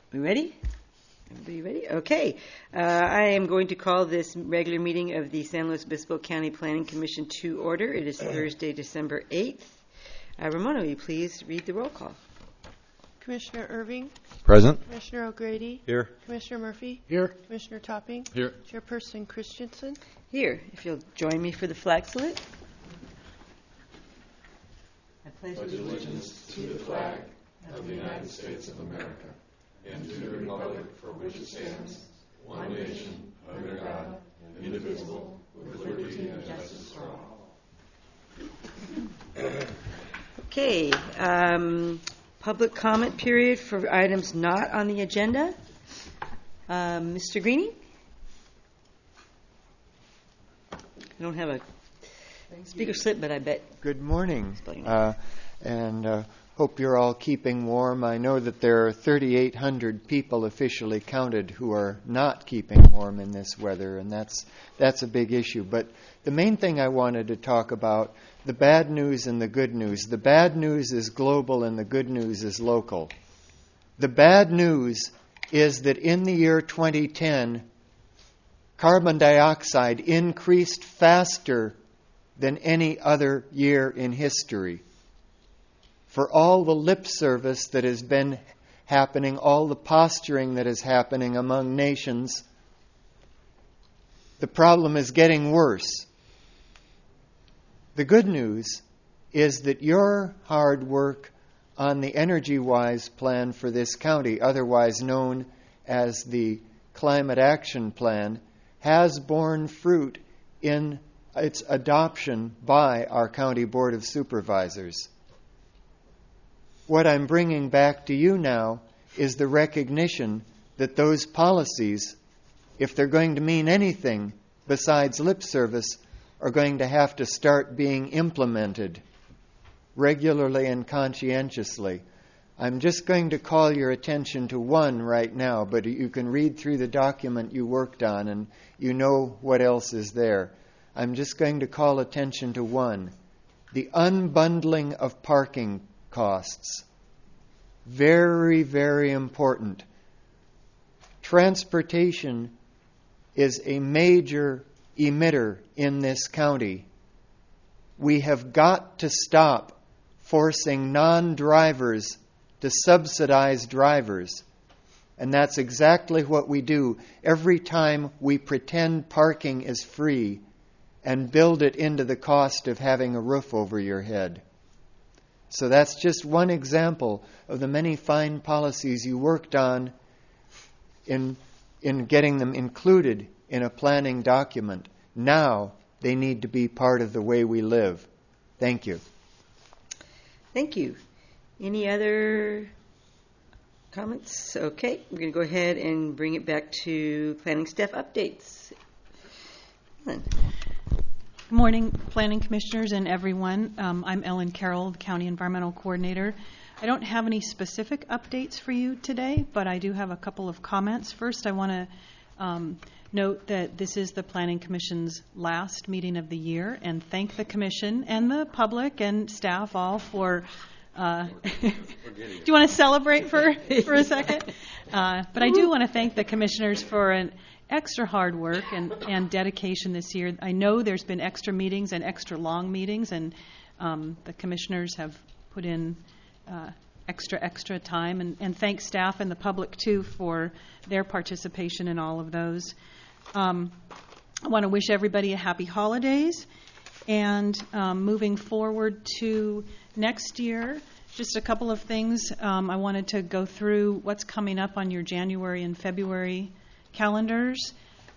We ready? Everybody ready? Okay. I am going to call this regular meeting of the San Luis Obispo County Planning Commission to order. It is Thursday, December 8th. Ramona, will you please read the roll call? Commissioner Irving. Present. Commissioner O'Grady. Here. Commissioner Murphy. Here. Commissioner Topping. Here. Chairperson Christensen. Here. If you'll join me for the flag salute. I pledge allegiance to the flag of the United States of America and to the republic for which it stands, one nation, under God, indivisible, with liberty and justice for all. Okay. Public comment period for items not on the agenda. Mr. Greenie? I don't have a speaker slip, but I bet. Good morning, and hope you're all keeping warm. I know that there are 3,800 people officially counted who are not keeping warm in this weather, and that's a big issue. But the main thing I wanted to talk about, the bad news and the good news. The bad news is global and the good news is local. The bad news is that in the year 2010, carbon dioxide increased faster than any other year in history. For all the lip service that has been happening, all the posturing that is happening among nations, the problem is getting worse. The good news is that your hard work on the EnergyWise plan for this county, otherwise known as the Climate Action Plan, has borne fruit in its adoption by our County Board of Supervisors. What I'm bringing back to you now is the recognition that those policies, if they're going to mean anything besides lip service, are going to have to start being implemented regularly and conscientiously. I'm just going to call your attention to one right now, but you can read through the document you worked on and you know what else is there. I'm just going to call attention to one. The unbundling of parking costs. Very, very important. Transportation is a major emitter in this county. We have got to stop forcing non-drivers to subsidize drivers. And that's exactly what we do every time we pretend parking is free and build it into the cost of having a roof over your head. So that's just one example of the many fine policies you worked on in getting them included in a planning document. Now they need to be part of the way we live. Thank you. Thank you. Any other comments? Okay, we're going to go ahead and bring it back to planning staff updates. Good morning, Planning Commissioners and everyone. I'm Ellen Carroll, the County Environmental Coordinator. I don't have any specific updates for you today, but I do have a couple of comments. First, I want to note that this is the Planning Commission's last meeting of the year, and thank the Commission and the public and staff all for... do you want to celebrate for a second? But I do want to thank the Commissioners for an extra hard work and dedication this year. I know there's been extra meetings and extra long meetings, and the Commissioners have put in extra time, and thank staff and the public too for their participation in all of those. I want to wish everybody a happy holidays, and moving forward to next year, just a couple of things. I wanted to go through what's coming up on your January and February calendars.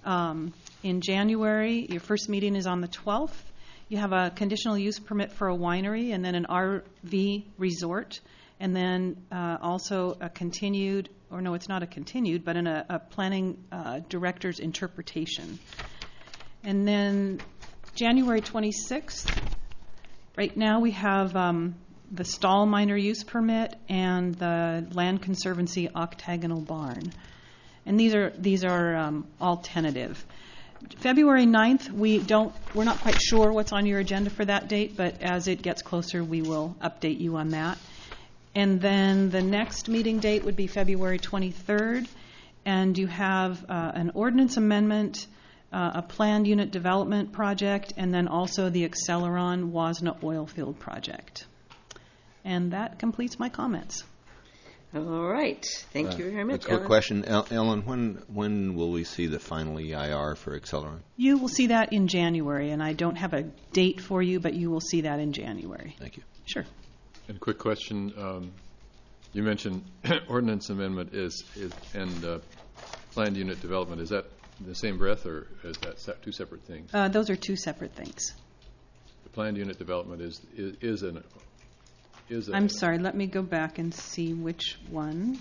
In January, your first meeting is on the 12th. You have a conditional use permit for a winery and then an RV resort, and then also a continued, or no, it's not a continued, but a planning director's interpretation. And then January 26th, right now we have the Stall minor use permit and the Land Conservancy octagonal barn. And these are all tentative. February 9th, we're not quite sure what's on your agenda for that date, but as it gets closer, we will update you on that. And then the next meeting date would be February 23rd. And you have an ordinance amendment, a planned unit development project, and then also the Acceleron Wasna oil field project. And that completes my comments. All right. Thank you very much, A quick Ellen. question. Ellen, when will we see the final EIR for Acceleron? You will see that in January, and I don't have a date for you, but you will see that in January. Thank you. Sure. And quick question, you mentioned ordinance amendment and planned unit development. Is that in the same breath, or is that two separate things? Those are two separate things. The planned unit development is a... I'm sorry, let me go back and see which one.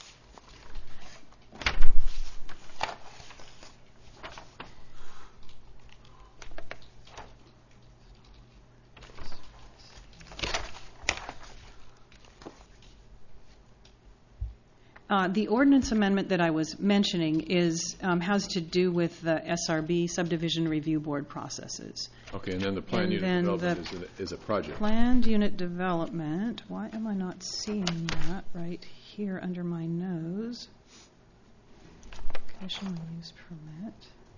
The ordinance amendment that I was mentioning has to do with the SRB subdivision review board processes. Okay, and then the planned unit development is a project. Planned unit development, why am I not seeing that right here under my nose? Conditional use permit.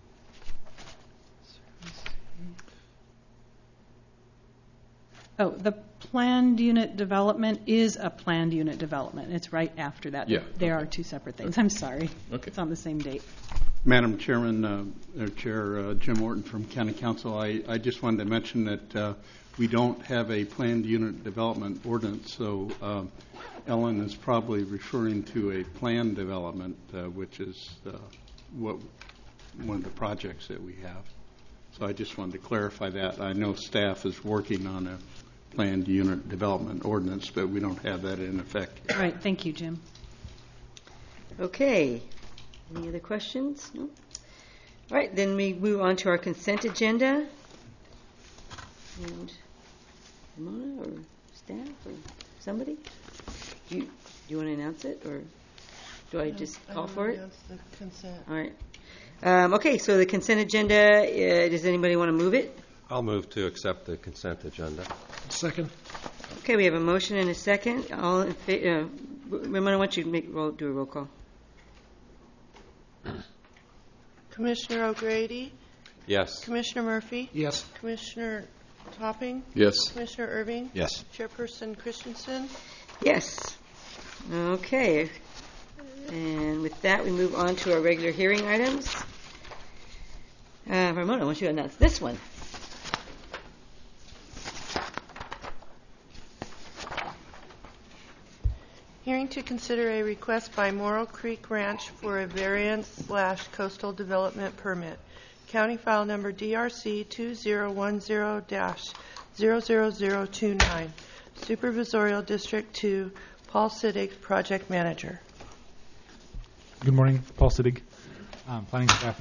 Oh, the planned unit development is a planned unit development. It's right after that. Yeah. There are two separate things. I'm sorry. Okay. It's on the same date. Madam Chairman, Chair Jim Morton from County Council, I just wanted to mention that we don't have a planned unit development ordinance, so Ellen is probably referring to a planned development, which is one of the projects that we have. So I just wanted to clarify that. I know staff is working on a planned unit development ordinance, but we don't have that in effect. All right. Thank you, Jim. Okay. Any other questions? No? All right, then we move on to our consent agenda. And Ramona or staff or somebody? Do you want to announce it, or do I just call for it? The consent. All right. Okay, so the consent agenda, does anybody want to move it? I'll move to accept the consent agenda. Second. Okay, we have a motion and a second. All in favor? Ramona, why don't you do a roll call? Commissioner O'Grady, Yes. Commissioner Murphy, Yes. Commissioner Topping, Yes. Commissioner Irving, Yes. Chairperson Christensen. Yes. Okay. And with that, we move on to our regular hearing items. Ramona, why don't you announce this one? Hearing to consider a request by Morrow Creek Ranch for a variance/coastal development permit. County file number DRC 2010-00029. Supervisorial District 2, Paul Siddig, Project Manager. Good morning, Paul Siddig, planning staff.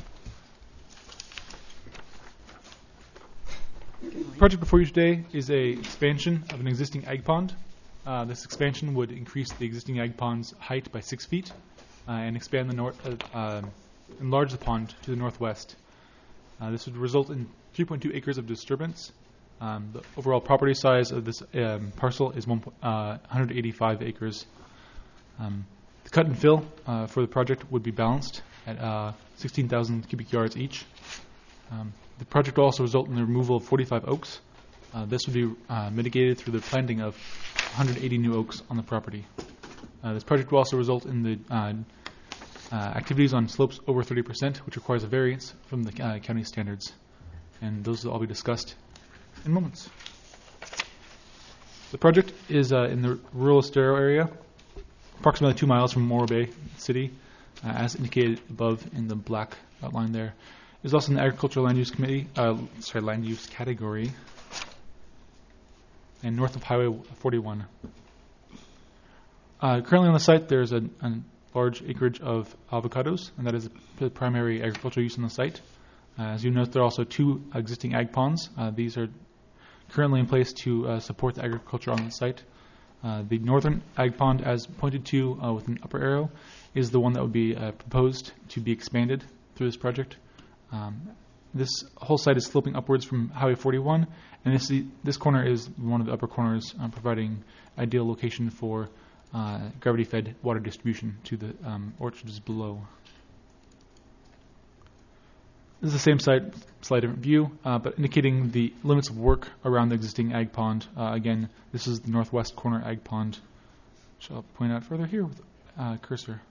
The project before you today is a expansion of an existing ag pond. This expansion would increase the existing ag pond's height by 6 feet and expand enlarge the pond to the northwest. This would result in 3.2 acres of disturbance. The overall property size of this parcel is 185 acres. The cut and fill for the project would be balanced at 16,000 cubic yards each. The project will also result in the removal of 45 oaks. This would be mitigated through the planting of 180 new oaks on the property. This project will also result in the activities on slopes over 30%, which requires a variance from the county standards. And those will all be discussed in moments. The project is in the rural Estero area, approximately 2 miles from Morro Bay City, as indicated above in the black outline there. It is also in the agricultural land use land use category, and north of Highway 41. Currently on the site, there's a large acreage of avocados, and that is the primary agricultural use on the site. As you note, there are also 2 existing ag ponds. These are currently in place to support the agriculture on the site. The northern ag pond, as pointed to with an upper arrow, is the one that would be proposed to be expanded through this project. This whole site is sloping upwards from Highway 41, and this corner is one of the upper corners, providing ideal location for gravity-fed water distribution to the orchards below. This is the same site, slightly different view, but indicating the limits of work around the existing ag pond. Again, this is the northwest corner ag pond, which I'll point out further here with cursor.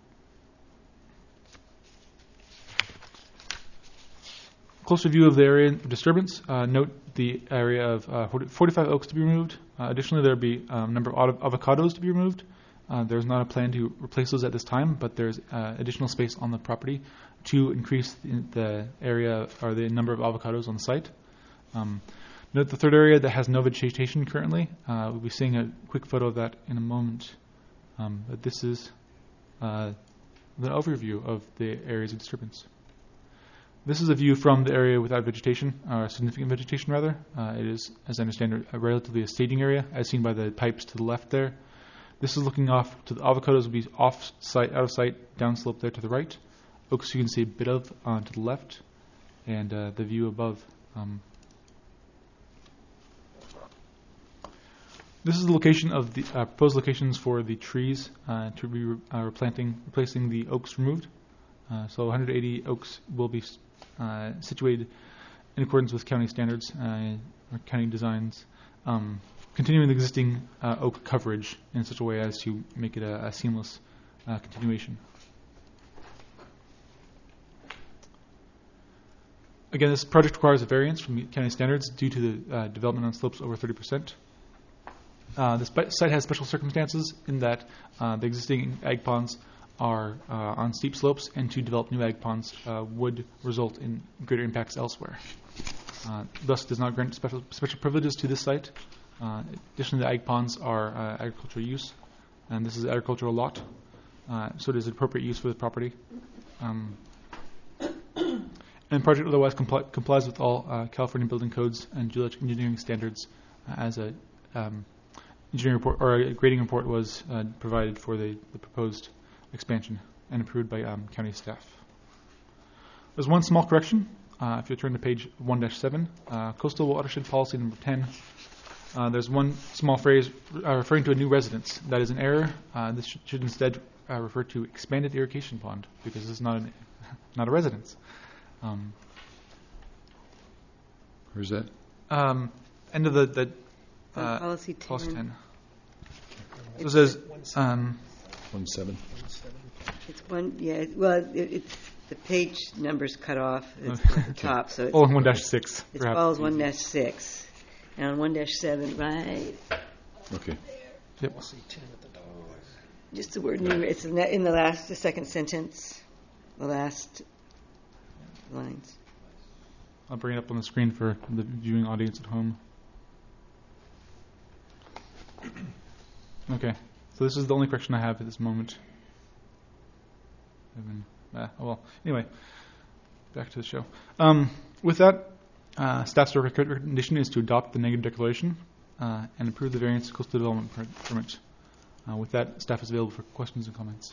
Closer view of the area of disturbance. Note the area of 45 oaks to be removed. Additionally, there will be a number of avocados to be removed. There's not a plan to replace those at this time, but there's additional space on the property to increase the area or the number of avocados on the site. Note the third area that has no vegetation currently. We'll be seeing a quick photo of that in a moment. But this is the overview of the areas of disturbance. This is a view from the area without vegetation, or significant vegetation rather. It is, as I understand it, relatively a staging area, as seen by the pipes to the left there. This is looking off to the avocados will be off site, out of sight, downslope there to the right. Oaks you can see a bit of to the left, and the view above. This is the location of the proposed locations for the trees to be replacing the oaks removed. So 180 oaks will be situated in accordance with county standards or county designs, continuing the existing oak coverage in such a way as to make it a seamless continuation. Again, this project requires a variance from county standards due to the development on slopes over 30%. This site has special circumstances in that the existing ag ponds are on steep slopes, and to develop new ag ponds would result in greater impacts elsewhere. Thus, does not grant special privileges to this site. Additionally, the ag ponds are agricultural use, and this is an agricultural lot, so it is appropriate use for the property. And the project otherwise complies with all California building codes and geologic engineering standards, as a engineering report or a grading report was provided for the proposed expansion and approved by county staff. There's one small correction. If you turn to page 1-7, Coastal Watershed Policy number 10. There's one small phrase referring to a new residence. That is an error. This should instead refer to expanded irrigation pond, because this is not a residence. Where's that? End of the policy 10. Policy 10. So it says 17. It's one. Yeah. Well, it's the page numbers cut off at the top, so it's 1-6. It follows 1-6 and on 1-7, right? Okay. Yep. Just the word new. It's in the second sentence, the last lines. I'll bring it up on the screen for the viewing audience at home. Okay, so this is the only correction I have at this moment. Anyway, back to the show. With that, staff's recommendation is to adopt the negative declaration and approve the variance coastal development permit. With that, staff is available for questions and comments.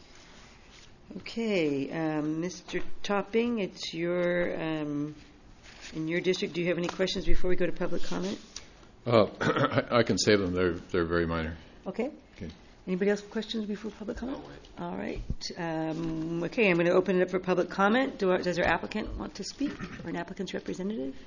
Okay, Mr. Topping, it's your in your district. Do you have any questions before we go to public comment? I can save them. They're very minor. Okay. Anybody else have questions before public comment? All right. Okay, I'm going to open it up for public comment. Does our applicant want to speak, or an applicant's representative?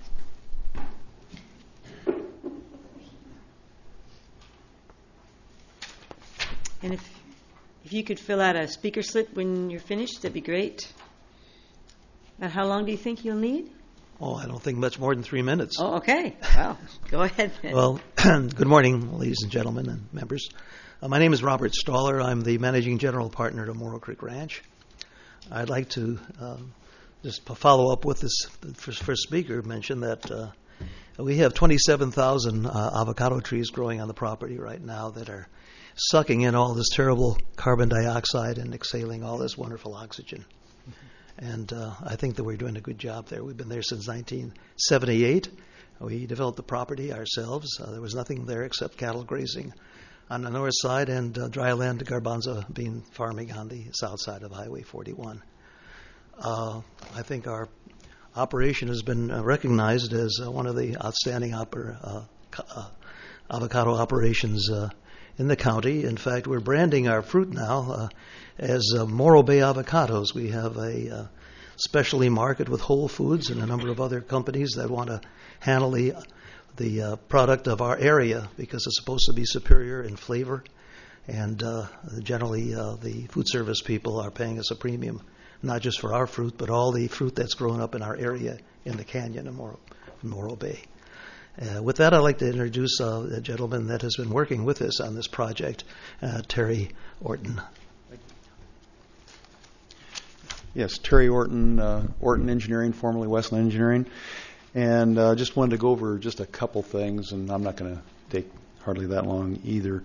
And if you could fill out a speaker slip when you're finished, that'd be great. And how long do you think you'll need? Oh, I don't think much more than 3 minutes. Oh, okay. Wow. Go ahead then. Well, good morning, ladies and gentlemen and members. My name is Robert Stoller. I'm the managing general partner at Morrow Creek Ranch. I'd like to just follow up with this first speaker mentioned that we have 27,000 avocado trees growing on the property right now that are sucking in all this terrible carbon dioxide and exhaling all this wonderful oxygen. And I think that we're doing a good job there. We've been there since 1978. We developed the property ourselves. There was nothing there except cattle grazing on the north side and dry land garbanzo bean farming on the south side of Highway 41. I think our operation has been recognized as one of the outstanding avocado operations in the county. In fact, we're branding our fruit now as Morro Bay Avocados. We have a specialty market with Whole Foods and a number of other companies that want to handle the product of our area because it's supposed to be superior in flavor. And generally, the food service people are paying us a premium, not just for our fruit, but all the fruit that's grown up in our area in the canyon of Morro Bay. With that, I'd like to introduce a gentleman that has been working with us on this project, Terry Orton. Yes, Terry Orton, Orton Engineering, formerly Westland Engineering. And just wanted to go over just a couple things, and I'm not going to take hardly that long either.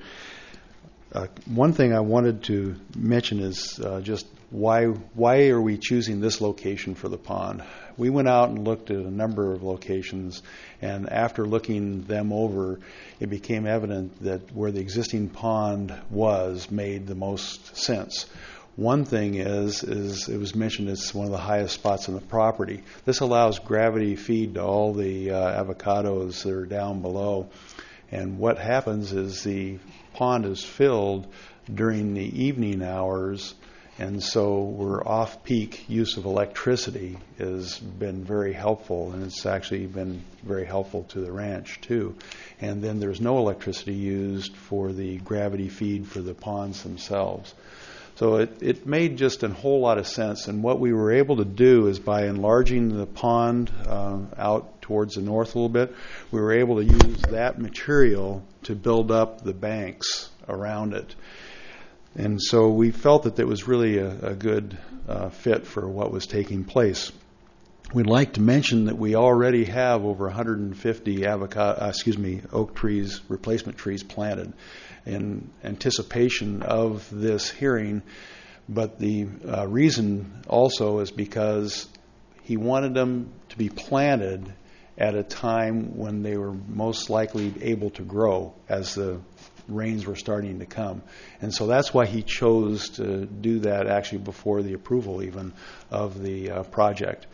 One thing I wanted to mention is just why are we choosing this location for the pond? We went out and looked at a number of locations, and after looking them over, it became evident that where the existing pond was made the most sense. One thing is it was mentioned it's one of the highest spots on the property. This allows gravity feed to all the avocados that are down below. And what happens is the pond is filled during the evening hours, and so we're off-peak use of electricity has been very helpful, and it's actually been very helpful to the ranch too. And then there's no electricity used for the gravity feed for the ponds themselves. So it made just a whole lot of sense, and what we were able to do is by enlarging the pond out towards the north a little bit, we were able to use that material to build up the banks around it. And so we felt that was really a good fit for what was taking place. We'd like to mention that we already have over 150 oak trees, replacement trees planted in anticipation of this hearing, but the reason also is because he wanted them to be planted at a time when they were most likely able to grow as the rains were starting to come. And so that's why he chose to do that actually before the approval even of the project.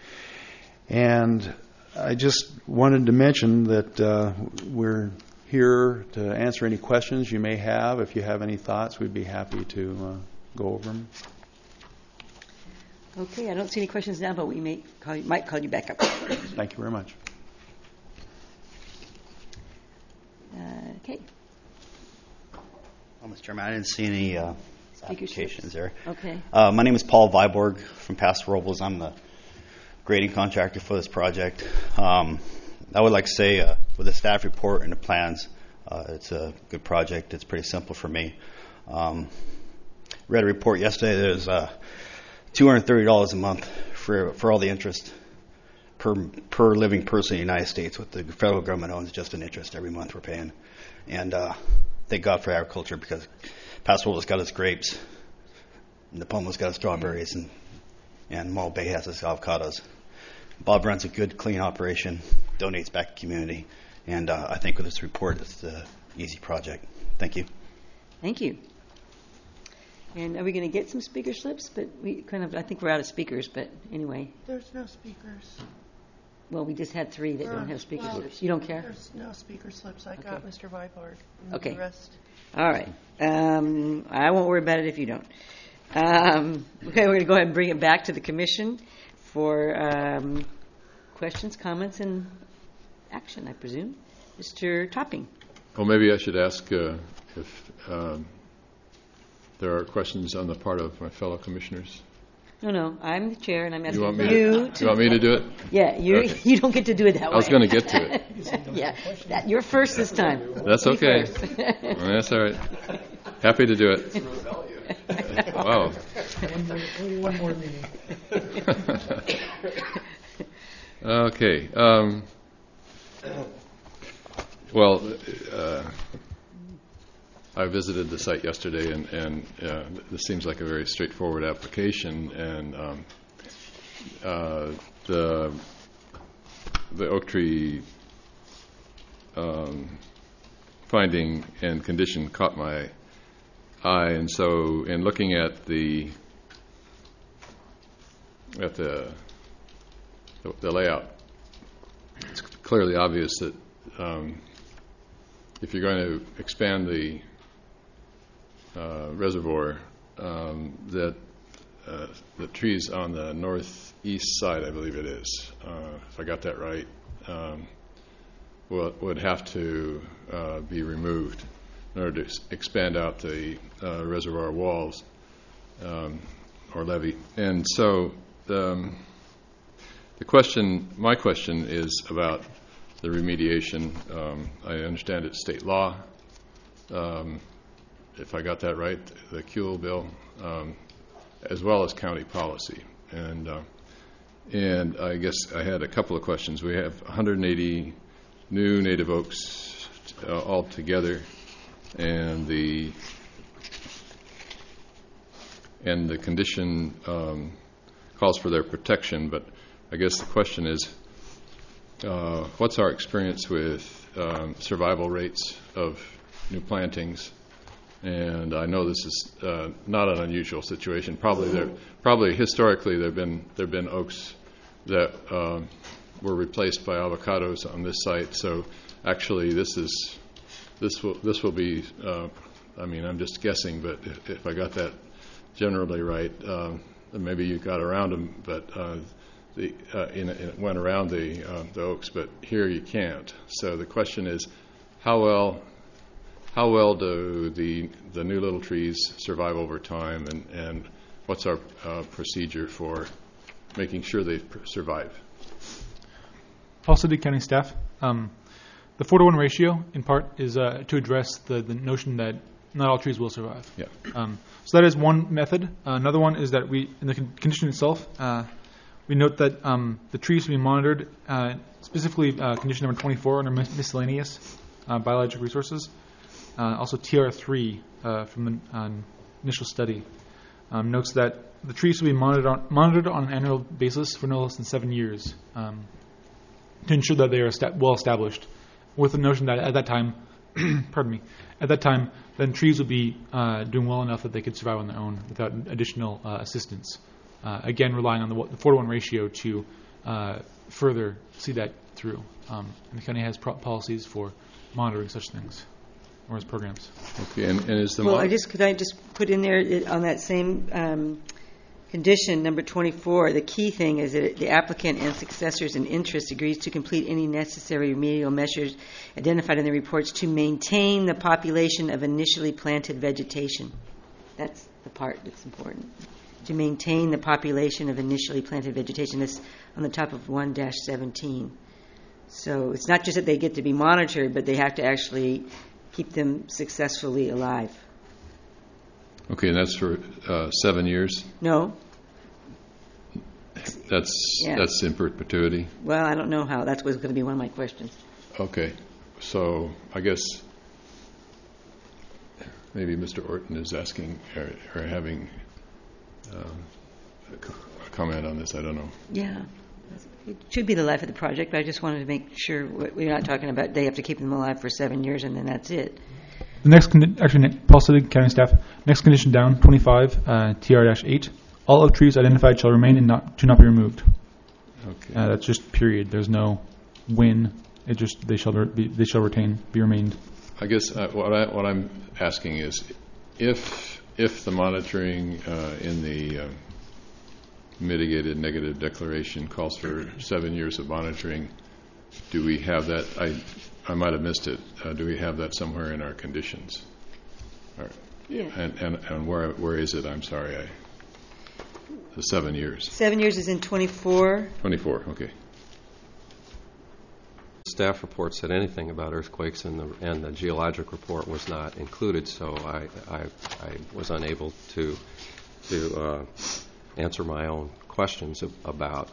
And I just wanted to mention that we're here to answer any questions you may have. If you have any thoughts, we'd be happy to go over them. Okay, I don't see any questions now, but we might call you back up. Thank you very much. Okay. Well, Mr. Chairman, I didn't see any applications there. Okay. My name is Paul Viborg from Paso Robles. I'm the grading contractor for this project. I would like to say with the staff report and the plans, it's a good project. It's pretty simple for me. Read a report yesterday. There's $230 a month for all the interest per living person in the United States. What the federal government owns just an interest every month we're paying. And thank God for agriculture, because Paso Robles got its grapes, and Napomo's got its strawberries, and Morro Bay has its avocados. Bob runs a good, clean operation, donates back to the community, and I think with this report, it's an easy project. Thank you. Thank you. And are we going to get some speaker slips? But I think we're out of speakers, but anyway. There's no speakers. Well, we just had 3 that don't have speaker slips. You don't care? There's no speaker slips. I got Mr. Viborg. Okay. The rest. All right. I won't worry about it if you don't. Okay, we're going to go ahead and bring it back to the commission for questions, comments, and action, I presume. Mr. Topping. Well, maybe I should ask if there are questions on the part of my fellow commissioners. No, I'm the chair, and I'm asking you want me to do it? Yeah, Okay. You don't get to do it that way. I was going to get to it. Yeah, you're first this time. That's okay. Well, that's all right. Happy to do it. Wow. One more meeting. Okay. Well, I visited the site yesterday, and this seems like a very straightforward application. And the oak tree finding and condition caught my eye, and so in looking at the the layout. It's clearly obvious that if you're going to expand the reservoir, that the trees on the northeast side, I believe it is, if I got that right, would have to be removed in order to expand out the reservoir walls or levee. And so my question is about the remediation. I understand it's state law. If I got that right, the Kuehl bill, as well as county policy. And I guess I had a couple of questions. We have 180 new native oaks altogether, and the condition calls for their protection. But I guess the question is, what's our experience with survival rates of new plantings? And I know this is not an unusual situation. Probably historically there've been oaks that were replaced by avocados on this site. So actually this will be. I mean, I'm just guessing, but if I got that generally right, maybe you got around them, but it went around the oaks. But here you can't. So the question is, how well do the new little trees survive over time, and what's our procedure for making sure they survive? Falls City County staff. The 4-to-1 ratio, in part, is to address the notion that not all trees will survive. Yeah. So that is one method. Another one is that we, in the condition itself, we note that the trees will be monitored, specifically condition number 24 under miscellaneous biological resources. Also TR3 from the initial study notes that the trees will be monitored on an annual basis for no less than 7 years to ensure that they are well established, with the notion that at that time, then trees will be doing well enough that they could survive on their own without additional assistance. Again, relying on the 4-to-1 ratio to further see that through. And the county has policies for monitoring such things, or as programs. Okay, and is the could I just put in there on that same condition number 24? The key thing is that the applicant and successors in interest agrees to complete any necessary remedial measures identified in the reports to maintain the population of initially planted vegetation. That's the part that's important. To maintain the population of initially planted vegetation. That's on the top of 1-17. So it's not just that they get to be monitored, but they have to actually keep them successfully alive. Okay, and that's for 7 years? No. That's in perpetuity? Well, I don't know how. That's what's going to be one of my questions. Okay, so I guess maybe Mr. Orton is asking or having a comment on this. I don't know. Yeah. It should be the life of the project, but I just wanted to make sure we're not talking about they have to keep them alive for 7 years and then that's it. The next, Falls City County staff, next condition down, 25, TR-8. All oak trees identified shall remain and to not be removed. Okay. That's just period. There's no when. It just they shall be remained. I guess what I'm asking is, if the monitoring in the mitigated negative declaration calls for 7 years of monitoring, do we have that? I might have missed it. Do we have that somewhere in our conditions? Yeah. And where is it? I'm sorry. The 7 years. 7 years is in 24. 24. Okay. Staff report said anything about earthquakes, and the geologic report was not included, so I was unable to answer my own questions about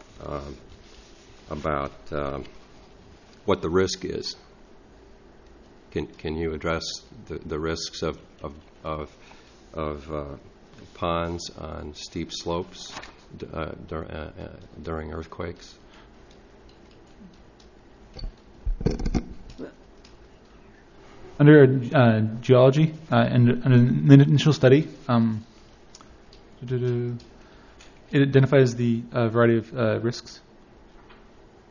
what the risk is. Can you address the risks of ponds on steep slopes during earthquakes? Under geology and an initial study, it identifies the variety of risks.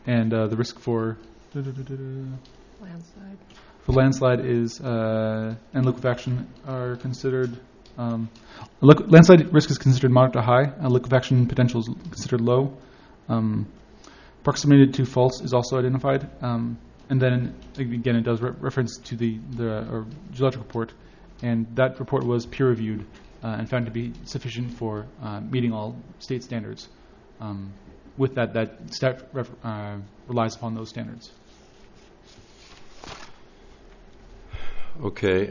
and the risk for Landslide. landslide is and liquefaction are considered. Landslide risk is considered moderate to high. Liquefaction potential is considered low. Proximity to faults is also identified. And then, again, it does reference to the geologic report, and that report was peer-reviewed and found to be sufficient for meeting all state standards. With that staff relies upon those standards. Okay.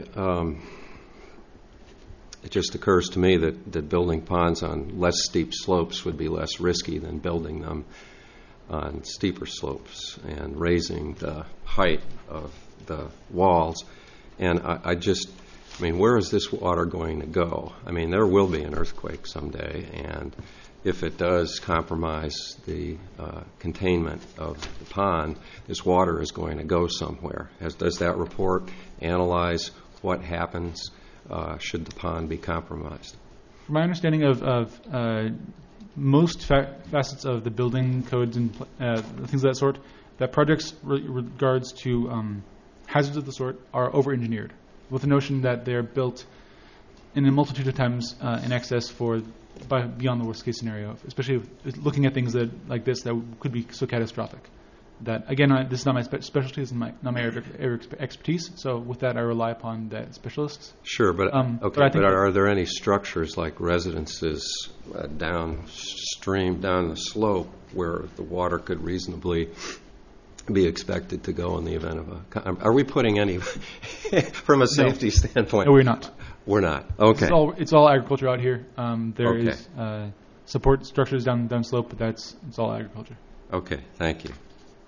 It just occurs to me that building ponds on less steep slopes would be less risky than building them on steeper slopes and raising the height of the walls. And I mean, where is this water going to go? I mean, there will be an earthquake someday, and if it does compromise the containment of the pond, this water is going to go somewhere. Does that report analyze what happens should the pond be compromised? From my understanding of most facets of the building codes and things of that sort, that projects regards to hazards of the sort are over-engineered, with the notion that they're built in a multitude of times in excess beyond the worst-case scenario, especially looking at things like this that could be so catastrophic. That, again, this is not my specialty, this is not my area of expertise, so with that I rely upon the specialists. Sure, but are there any structures like residences downstream, down the slope, where the water could reasonably be expected to go in the event of are we putting any, from a safety standpoint? No, we're not. We're not. Okay. It's all agriculture out here. There is support structures down slope, but it's all agriculture. Okay, thank you.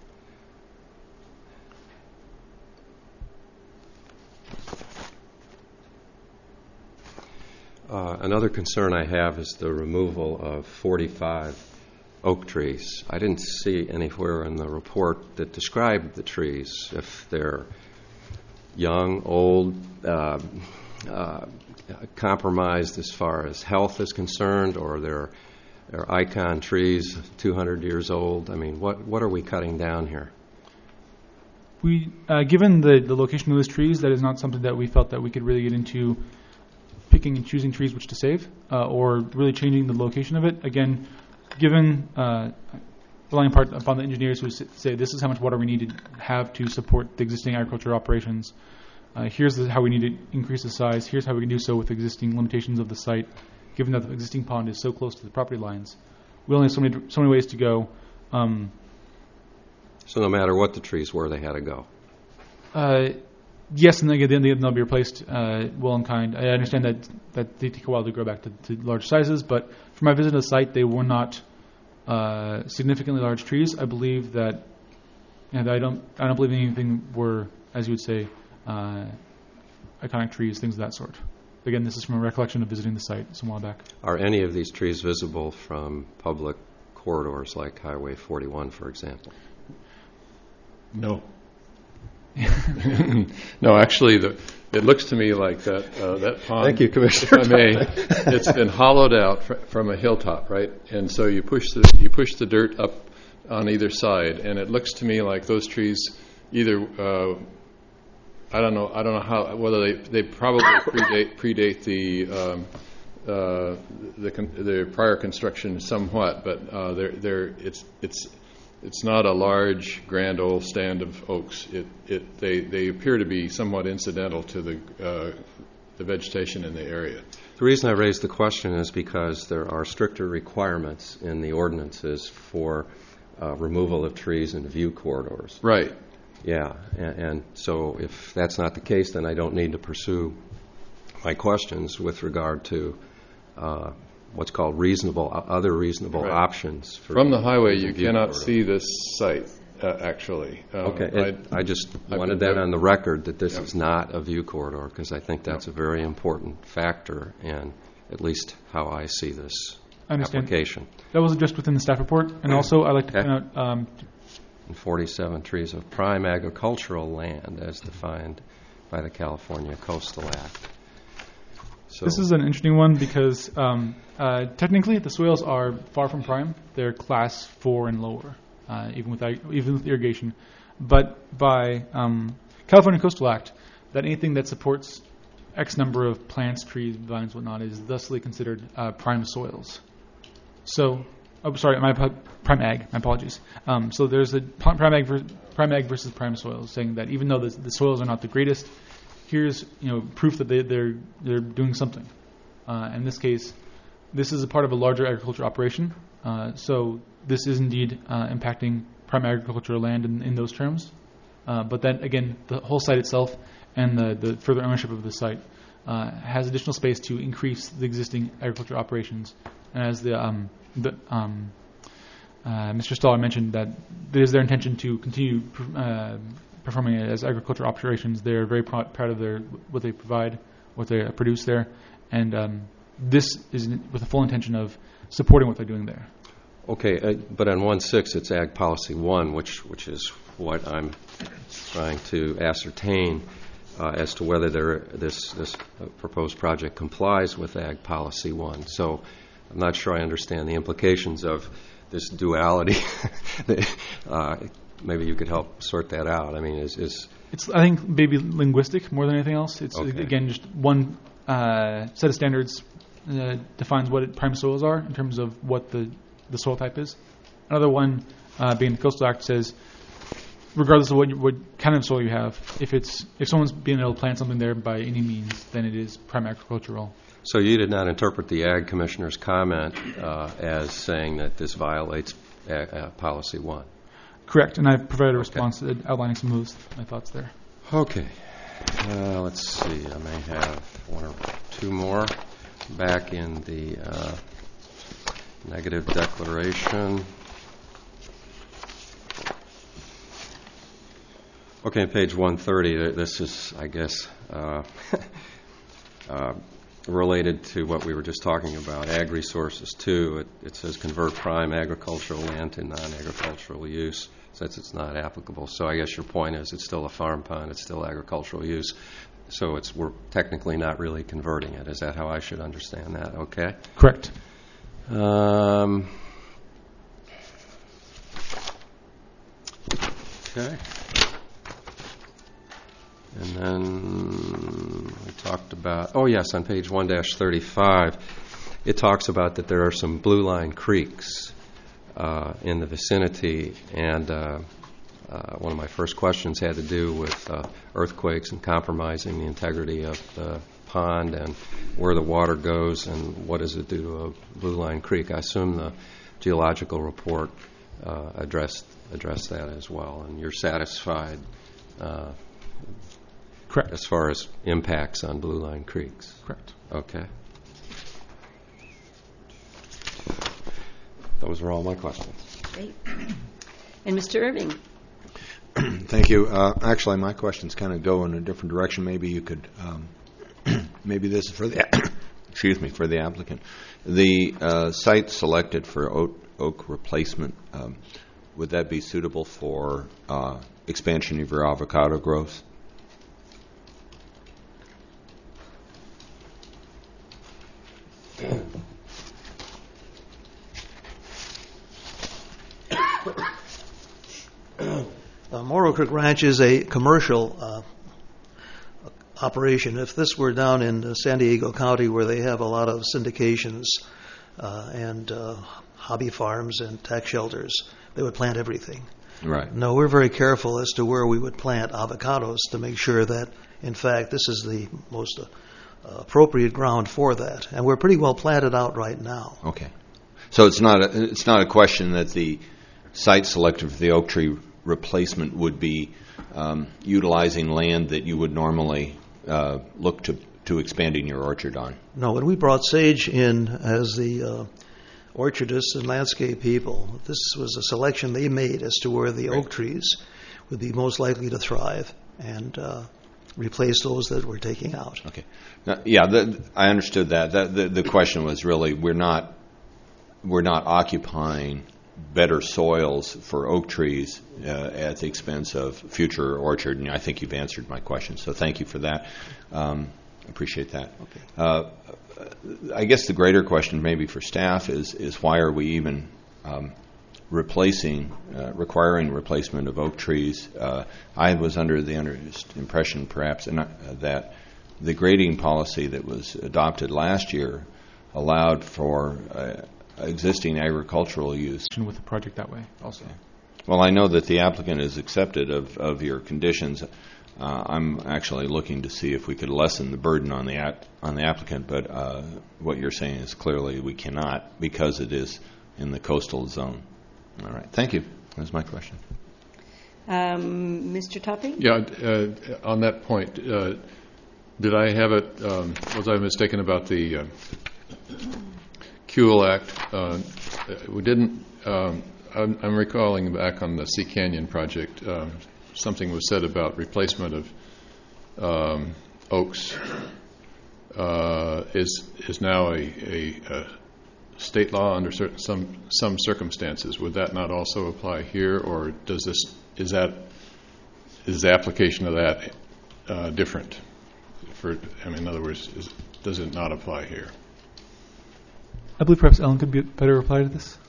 Another concern I have is the removal of 45 oak trees. I didn't see anywhere in the report that described the trees, if they're young, old, compromised as far as health is concerned, or they're icon trees, 200 years old. I mean, what are we cutting down here? We, given the location of those trees, that is not something that we felt that we could really get into picking and choosing trees which to save, or really changing the location of it. Again, given relying upon the engineers who say this is how much water we need to have to support the existing agricultural operations. Here's how we need to increase the size. Here's how we can do so with existing limitations of the site, given that the existing pond is so close to the property lines. We only have so many ways to go. So no matter what the trees were, they had to go? Yes, and then they'll be replaced well and kind. I understand that they take a while to grow back to large sizes, but from my visit to the site, they were not significantly large trees. I believe that, and I don't believe anything were, as you would say, iconic trees, things of that sort. Again, this is from a recollection of visiting the site some while back. Are any of these trees visible from public corridors like Highway 41, for example? No. No, actually, it looks to me like that pond. Thank you, Commissioner. If I may, it's been hollowed out from a hilltop, right? And so you push the dirt up on either side, and it looks to me like those trees either I don't know how, whether they probably predate the prior construction somewhat, but it's not a large, grand old stand of oaks. They appear to be somewhat incidental to the vegetation in the area. The reason I raised the question is because there are stricter requirements in the ordinances for removal of trees in view corridors. Right. Yeah, and so if that's not the case, then I don't need to pursue my questions with regard to what's called other reasonable right. options. From the highway, you cannot see this site, actually. Okay, I just wanted that on the record, that this is not a view corridor, because I think that's a very important factor in at least how I see this application. That was just within the staff report, and also I'd like to point out... 47 trees of prime agricultural land as defined by the California Coastal Act. So this is an interesting one because technically the soils are far from prime. They're class 4 and lower. even with irrigation. But by California Coastal Act, that anything that supports X number of plants, trees, vines, whatnot is thusly considered prime soils. So, prime ag. My apologies. So there's a prime ag versus prime soils, saying that even though the soils are not the greatest, here's proof that they're doing something. In this case, this is a part of a larger agriculture operation. So this is indeed impacting prime agricultural land in those terms. But then again, the whole site itself and the further ownership of the site has additional space to increase the existing agriculture operations. And as Mr. Stoller mentioned, that it is their intention to continue performing it as agriculture operations. They are very proud of what they provide, what they produce there, and this is with the full intention of supporting what they're doing there. Okay, but on 1.6, it's Ag Policy 1, which is what I'm trying to ascertain as to whether this proposed project complies with Ag Policy 1. So I'm not sure I understand the implications of this duality. Maybe you could help sort that out. I mean, it's I think maybe linguistic more than anything else. It's okay. Again, just one set of standards defines what prime soils are in terms of what the soil type is. Another one, being the Coastal Act, says regardless of what kind of soil you have, if someone's being able to plant something there by any means, then it is prime agricultural. So you did not interpret the Ag Commissioner's comment as saying that this violates Policy 1? Correct, and I provided a response outlining some of my thoughts there. Okay. Let's see. I may have one or two more. Back in the negative declaration. Okay, page 130. This is, I guess, related to what we were just talking about, Ag Resources 2. It says convert prime agricultural land to non-agricultural use, since it's not applicable. So I guess your point is it's still a farm pond, it's still agricultural use. So we're technically not really converting it. Is that how I should understand that? Okay. Correct. Okay. And then we talked about, on page 1-35, it talks about that there are some blue line creeks in the vicinity, and one of my first questions had to do with earthquakes and compromising the integrity of the pond and where the water goes and what does it do to a blue line creek. I assume the geological report addressed that as well, and you're satisfied correct as far as impacts on blue line creeks? Correct. Okay. Those are all my questions. Great. And Mr. Irving. Thank you. Actually, my questions kind of go in a different direction. Maybe you could, maybe this is for the, for the applicant. The site selected for oak replacement, would that be suitable for expansion of your avocado growth? Morrow Creek Ranch is a commercial operation. If this were down in San Diego County, where they have a lot of syndications and hobby farms and tax shelters, they would plant everything. Right. No, we're very careful as to where we would plant avocados to make sure that, in fact, this is the most appropriate ground for that. And we're pretty well planted out right now. Okay. So it's not a question that the site selected for the oak tree replacement would be utilizing land that you would normally look to expanding your orchard on. No, when we brought Sage in as the orchardists and landscape people, this was a selection they made as to where the oak trees would be most likely to thrive and replace those that we're taking out. Okay. Now, I understood that. The question was really we're not occupying better soils for oak trees at the expense of future orchard, and I think you've answered my question, so thank you for that. Appreciate that. Okay. I guess the greater question maybe for staff is why are we even requiring replacement of oak trees. I was under the impression, perhaps, that the grading policy that was adopted last year allowed for existing agricultural use. With the project that way, also. Well, I know that the applicant is accepted of your conditions. I'm actually looking to see if we could lessen the burden on the applicant, but what you're saying is clearly we cannot because it is in the coastal zone. All right. Thank you. That's my question. Mr. Topping? Yeah, on that point, did I have it, was I mistaken about the Kuehl Act? We didn't, I'm recalling back on the Sea Canyon project, something was said about replacement of oaks is now a state law under some circumstances. Would that not also apply here, or is the application of that different? In other words, does it not apply here? I believe perhaps Ellen could be a better reply to this.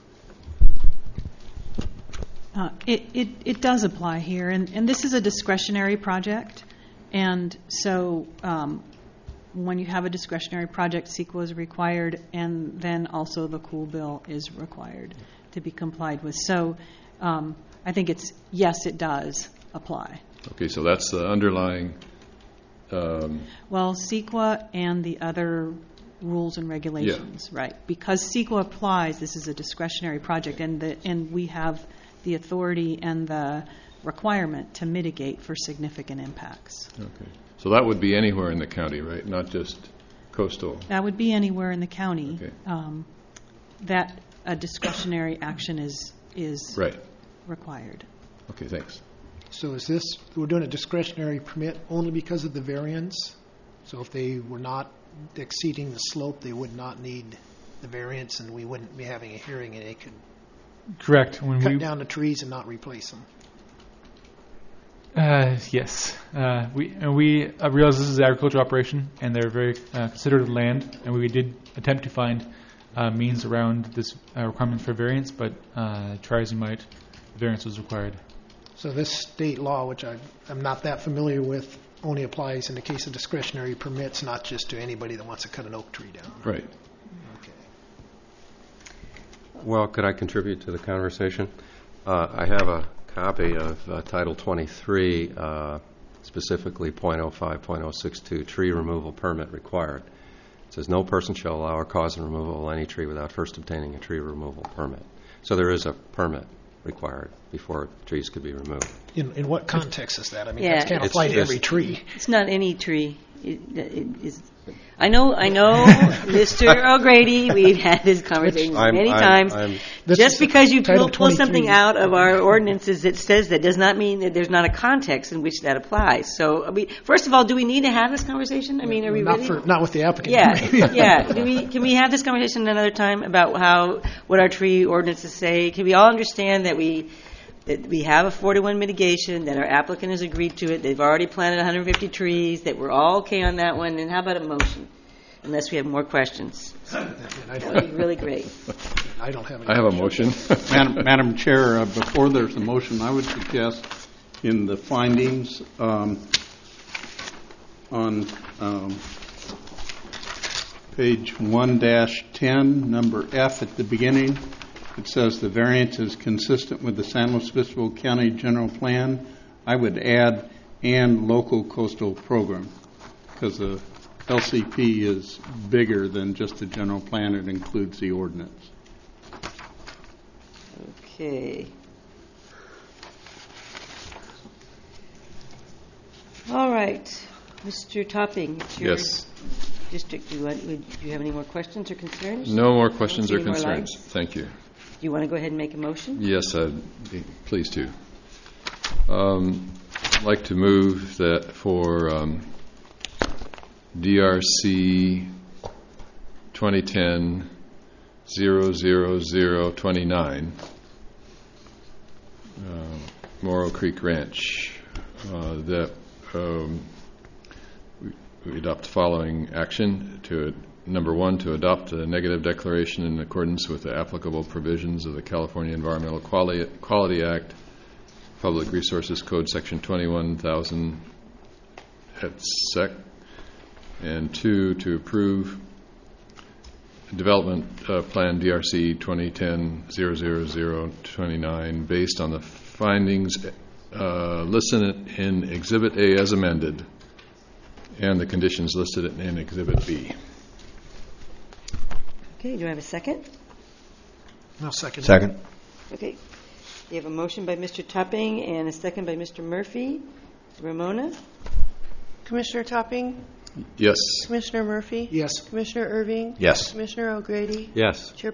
It does apply here, and this is a discretionary project, and so when you have a discretionary project, CEQA is required, and then also the Cool Bill is required to be complied with. So I think yes, it does apply. Okay, so that's the underlying... Well, CEQA and the other rules and regulations, right? Because CEQA applies, this is a discretionary project, and we have the authority and the requirement to mitigate for significant impacts. Okay. So that would be anywhere in the county, right? Not just coastal? That would be anywhere in the county. Okay. That a discretionary action is right. required. Okay, thanks. So we're doing a discretionary permit only because of the variance? So if they were not exceeding the slope, they would not need the variance, and we wouldn't be having a hearing, and they could correct cut down the trees and not replace them. Yes, we realize this is an agricultural operation, and they're very considerate of land, and we did attempt to find means around this requirement for variance, but try as you might, variance was required. So this state law, which I'm not that familiar with, only applies in the case of discretionary permits, not just to anybody that wants to cut an oak tree down. Right. Okay. Well, could I contribute to the conversation? I have a copy of Title 23, specifically .05, .062, tree removal permit required. It says no person shall allow or cause the removal of any tree without first obtaining a tree removal permit. So there is a permit required before trees could be removed. In what context is that? I mean, that can't apply to every tree. It's not any tree. I know, Mr. O'Grady, we've had this conversation many times. Just because you pull something out of our ordinances that says that does not mean that there's not a context in which that applies. So, first of all, do we need to have this conversation? I mean, are we not with the applicant. Yeah. Can we have this conversation another time about what our tree ordinances say? Can we all understand that we have a 4-to-1 mitigation, that our applicant has agreed to it, they've already planted 150 trees, that we're all okay on that one, and how about a motion? Unless we have more questions. That would be really great. I don't have any. I have a motion. Madam Chair, before there's a motion, I would suggest in the findings on page 1-10, number F at the beginning, it says the variance is consistent with the San Luis Obispo County General Plan. I would add and local coastal program, because the LCP is bigger than just the general plan. It includes the ordinance. Okay. All right. Mr. Topping, it's your district. Do you have any more questions or concerns? No more questions or concerns. Thank you. Do you want to go ahead and make a motion? Yes, I'd be pleased to. I'd like to move that for DRC 2010-00029, Morrow Creek Ranch, that we adopt the following action to number 1, to adopt a negative declaration in accordance with the applicable provisions of the California Environmental Quality Act, Public Resources Code, Section 21,000 et sec. And 2, to approve Development Plan DRC 2010-00029 based on the findings listed in Exhibit A as amended and the conditions listed in Exhibit B. Okay, do I have a second? No, second. Second. Okay. You have a motion by Mr. Topping and a second by Mr. Murphy. Ramona? Commissioner Topping? Yes. Commissioner Murphy? Yes. Commissioner Irving? Yes. Commissioner O'Grady? Yes. Chairperson